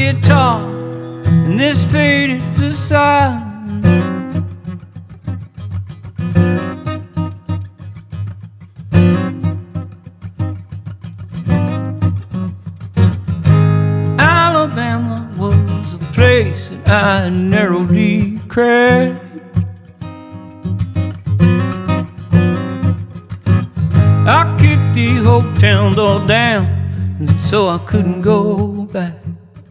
guitar and this faded facade. Alabama was a place that I narrowly cracked. I kicked the whole town door down, and so I couldn't go back.